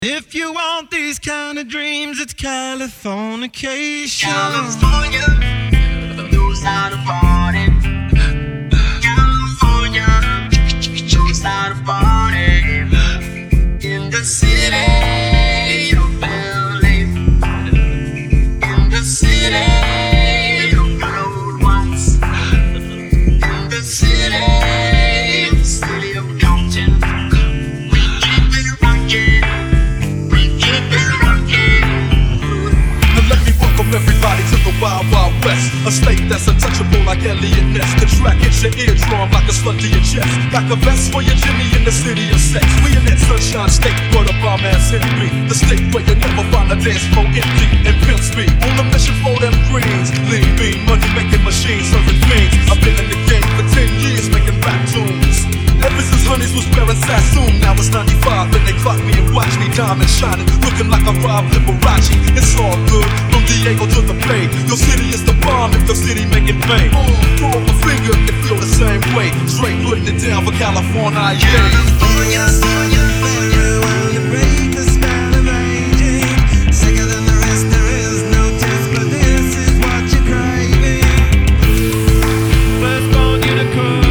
If you want these kind of dreams, it's Californication. California knows how to party. California knows how to party. In the city of LA. In the city of gold ones. In the city of Compton. We keep it rockin'. Everybody to the Wild Wild West, a state that's untouchable like Elliot Ness. The track hits your eardrum like a slug to your chest, like a vest for your Jimmy in the city of sex. We in that sunshine state where the bomb ass hit me, the state where you never find a dance floor empty and pimp speed. On a mission for them greens, lean bean, money making machines serving fiends. I've been in the game for 10 years making rap tunes. Ever since Honeys was wearing Sassoon, now it's 95 and they clock me and watch me diamond shining, looking like a Rob Liberace. It's all good, from Diego to the Bay. Your city is the bomb if your city making pain. Throw up a finger and feel the same way. Straight putting it down for California, yeah. California, while you break the spell of raging. Sicker than the rest, there is no test, but this is what you're craving. First born unicorn.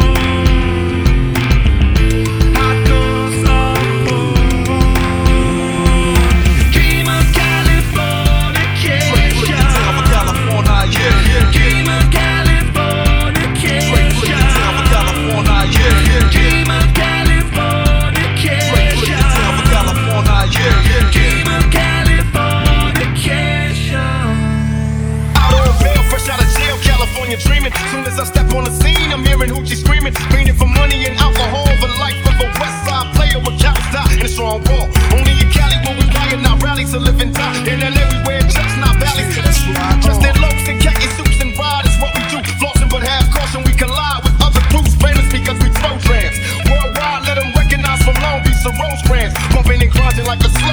Dreaming. Soon as I step on the scene, I'm hearing hoochie screaming, meaning for money and alcohol, the life of a West Side player with cows die in a strong wall. Only in Cali where we riot, not rallies to live and die. In LA we wear chucks, not valleys. Dressed in locs and khaki suits and ride is what we do. Flossing but have caution, we collide with other groups, famous because we throw trans. Worldwide, let them recognize from Long Beach to Rosecrans, bumping and grinding like a